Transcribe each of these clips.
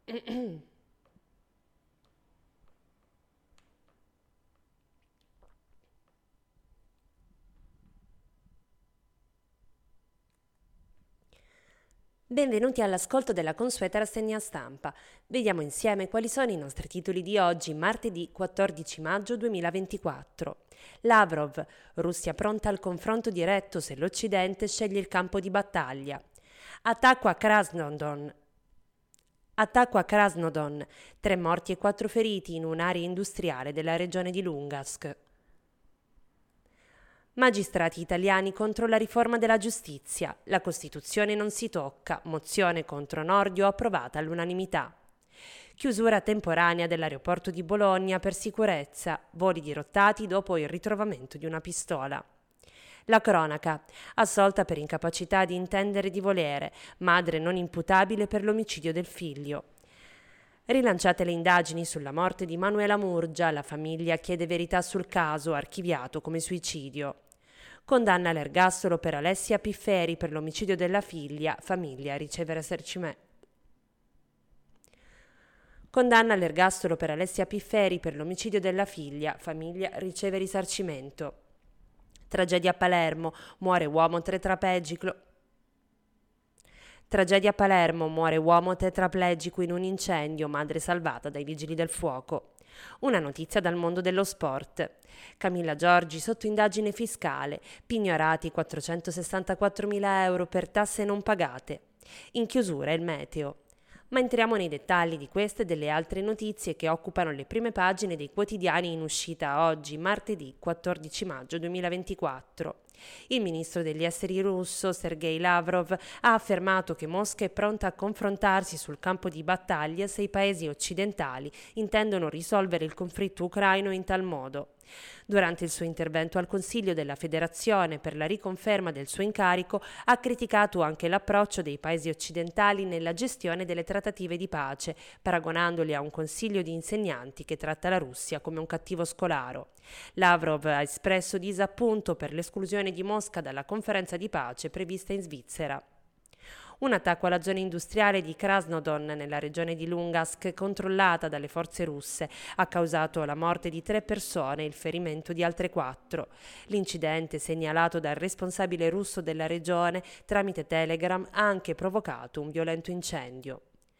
Benvenuti all'ascolto della consueta rassegna stampa. Vediamo insieme quali sono i nostri titoli di oggi, martedì 14 maggio 2024. Lavrov, Russia pronta al confronto diretto se l'Occidente sceglie il campo di battaglia. Attacco a Krasnodon. Attacco a Krasnodon, 3 morti e 4 feriti in un'area industriale della regione di Lungansk. Magistrati italiani contro la riforma della giustizia. La Costituzione non si tocca. Mozione contro Nordio approvata all'unanimità. Chiusura temporanea dell'aeroporto di Bologna per sicurezza. Voli dirottati dopo il ritrovamento di una pistola. La cronaca. Assolta per incapacità di intendere di volere. Madre non imputabile per l'omicidio del figlio. Rilanciate le indagini sulla morte di Manuela Murgia, la famiglia chiede verità sul caso, archiviato come suicidio. Condanna all'ergastolo per Alessia Pifferi per l'omicidio della figlia, famiglia riceve risarcimento. Condanna all'ergastolo per Alessia Pifferi per l'omicidio della figlia, famiglia riceve risarcimento. Tragedia a Palermo, muore uomo tetraplegico. Tragedia a Palermo, muore uomo tetraplegico in un incendio, madre salvata dai vigili del fuoco. Una notizia dal mondo dello sport. Camilla Giorgi sotto indagine fiscale, pignorati 464.000 euro per tasse non pagate. In chiusura il meteo. Ma entriamo nei dettagli di queste e delle altre notizie che occupano le prime pagine dei quotidiani in uscita oggi, martedì 14 maggio 2024. Il ministro degli esteri russo, Sergei Lavrov, ha affermato che Mosca è pronta a confrontarsi sul campo di battaglia se i paesi occidentali intendono risolvere il conflitto ucraino in tal modo. Durante il suo intervento al Consiglio della Federazione per la riconferma del suo incarico, ha criticato anche l'approccio dei paesi occidentali nella gestione delle trattative di pace, paragonandoli a un consiglio di insegnanti che tratta la Russia come un cattivo scolaro. Lavrov ha espresso disappunto per l'esclusione di Mosca dalla conferenza di pace prevista in Svizzera. Un attacco alla zona industriale di Krasnodon nella regione di Lungansk, controllata dalle forze russe, ha causato la morte di 3 persone e il ferimento di altre 4. L'incidente, segnalato dal responsabile russo della regione tramite Telegram, ha anche provocato un violento incendio.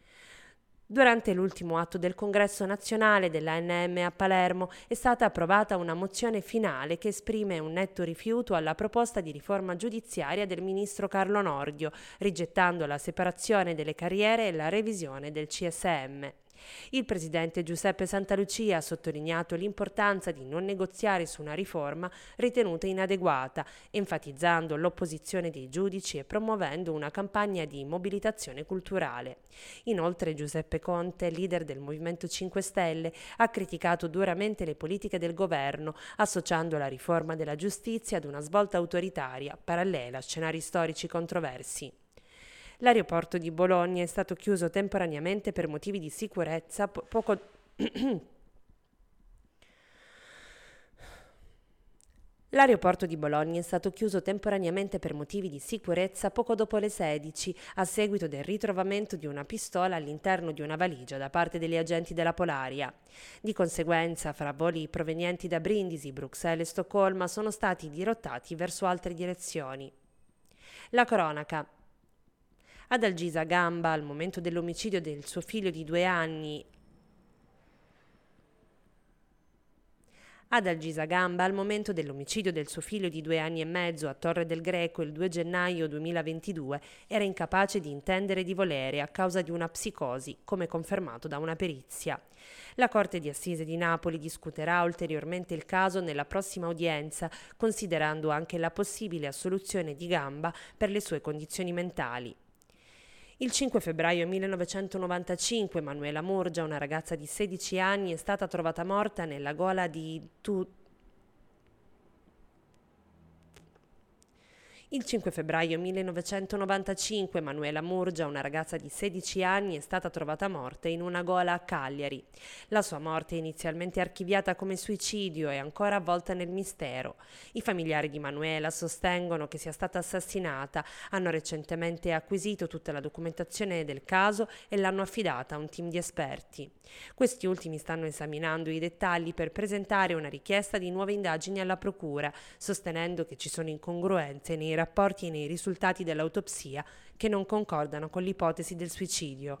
Durante l'ultimo atto del congresso nazionale dell'ANM a Palermo è stata approvata una mozione finale che esprime un netto rifiuto alla proposta di riforma giudiziaria del ministro Carlo Nordio, rigettando la separazione delle carriere e la revisione del CSM. Il presidente Giuseppe Santalucia ha sottolineato l'importanza di non negoziare su una riforma ritenuta inadeguata, enfatizzando l'opposizione dei giudici e promuovendo una campagna di mobilitazione culturale. Inoltre Giuseppe Conte, leader del Movimento 5 Stelle, ha criticato duramente le politiche del governo, associando la riforma della giustizia ad una svolta autoritaria, parallela a scenari storici controversi. L'aeroporto di Bologna è stato chiuso temporaneamente per motivi di sicurezza poco L'aeroporto di Bologna è stato chiuso temporaneamente per motivi di sicurezza poco dopo le 16, a seguito del ritrovamento di una pistola all'interno di una valigia da parte degli agenti della Polaria. Di conseguenza, fra voli provenienti da Brindisi, Bruxelles e Stoccolma sono stati dirottati verso altre direzioni. La cronaca. Ad Algisa Gamba, al momento dell'omicidio del suo figlio di 2 anni, Ad Algisa Gamba, al momento dell'omicidio del suo figlio di 2 anni e mezzo a Torre del Greco il 2 gennaio 2022, era incapace di intendere di volere a causa di una psicosi, come confermato da una perizia. La Corte di Assise di Napoli discuterà ulteriormente il caso nella prossima udienza, considerando anche la possibile assoluzione di Gamba per le sue condizioni mentali. Il 5 febbraio 1995 Manuela Murgia, una ragazza di 16 anni, è stata trovata morta nella gola di Il 5 febbraio 1995 Manuela Murgia, una ragazza di 16 anni, è stata trovata morta in una gola a Cagliari. La sua morte è inizialmente archiviata come suicidio e ancora avvolta nel mistero. I familiari di Manuela sostengono che sia stata assassinata, hanno recentemente acquisito tutta la documentazione del caso e l'hanno affidata a un team di esperti. Questi ultimi stanno esaminando i dettagli per presentare una richiesta di nuove indagini alla procura, sostenendo che ci sono incongruenze nei rapporti e nei risultati dell'autopsia che non concordano con l'ipotesi del suicidio.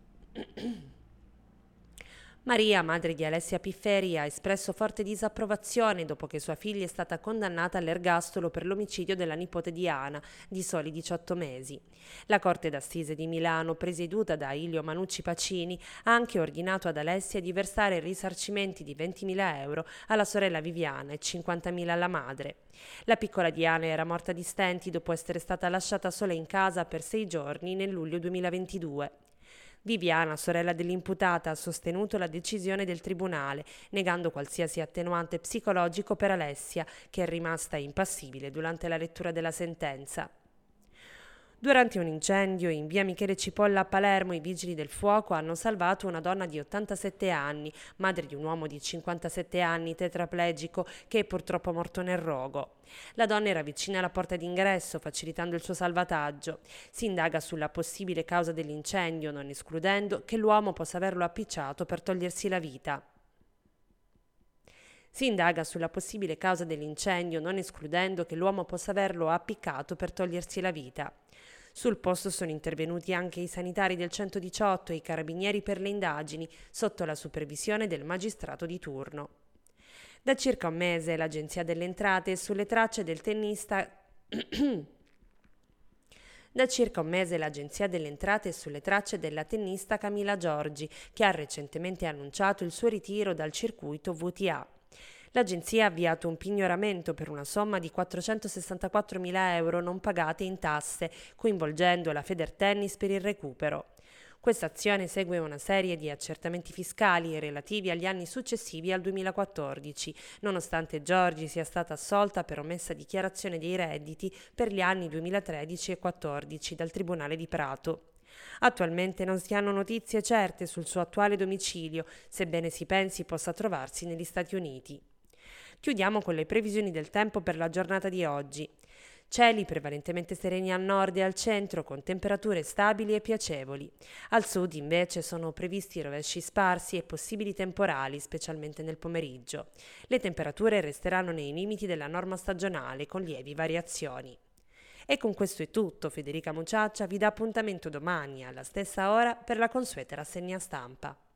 Maria, madre di Alessia Pifferi, ha espresso forte disapprovazione dopo che sua figlia è stata condannata all'ergastolo per l'omicidio della nipote di Ana, di soli 18 mesi. La Corte d'Assise di Milano, presieduta da Ilio Manucci Pacini, ha anche ordinato ad Alessia di versare risarcimenti di 20.000 euro alla sorella Viviana e 50.000 alla madre. La piccola Diana era morta di stenti dopo essere stata lasciata sola in casa per 6 giorni nel luglio 2022. Viviana, sorella dell'imputata, ha sostenuto la decisione del tribunale, negando qualsiasi attenuante psicologico per Alessia, che è rimasta impassibile durante la lettura della sentenza. Durante un incendio in via Michele Cipolla a Palermo, i vigili del fuoco hanno salvato una donna di 87 anni, madre di un uomo di 57 anni, tetraplegico, che è purtroppo morto nel rogo. La donna era vicina alla porta d'ingresso, facilitando il suo salvataggio. Si indaga sulla possibile causa dell'incendio, non escludendo che l'uomo possa averlo appicciato per togliersi la vita. Si indaga sulla possibile causa dell'incendio, non escludendo che l'uomo possa averlo appiccato per togliersi la vita. Sul posto sono intervenuti anche i sanitari del 118 e i carabinieri per le indagini, sotto la supervisione del magistrato di turno. Da circa un mese l'Agenzia delle Entrate è sulle tracce del tennista Da circa un mese l'Agenzia delle Entrate è sulle tracce della tennista Camila Giorgi, che ha recentemente annunciato il suo ritiro dal circuito WTA. L'agenzia ha avviato un pignoramento per una somma di 464.000 euro non pagate in tasse, coinvolgendo la Federtennis per il recupero. Questa azione segue una serie di accertamenti fiscali relativi agli anni successivi al 2014, nonostante Giorgi sia stata assolta per omessa dichiarazione dei redditi per gli anni 2013 e 2014 dal Tribunale di Prato. Attualmente non si hanno notizie certe sul suo attuale domicilio, sebbene si pensi possa trovarsi negli Stati Uniti. Chiudiamo con le previsioni del tempo per la giornata di oggi. Cieli prevalentemente sereni al nord e al centro, con temperature stabili e piacevoli. Al sud invece sono previsti rovesci sparsi e possibili temporali, specialmente nel pomeriggio. Le temperature resteranno nei limiti della norma stagionale, con lievi variazioni. E con questo è tutto. Federica Muciaccia vi dà appuntamento domani alla stessa ora per la consueta rassegna stampa.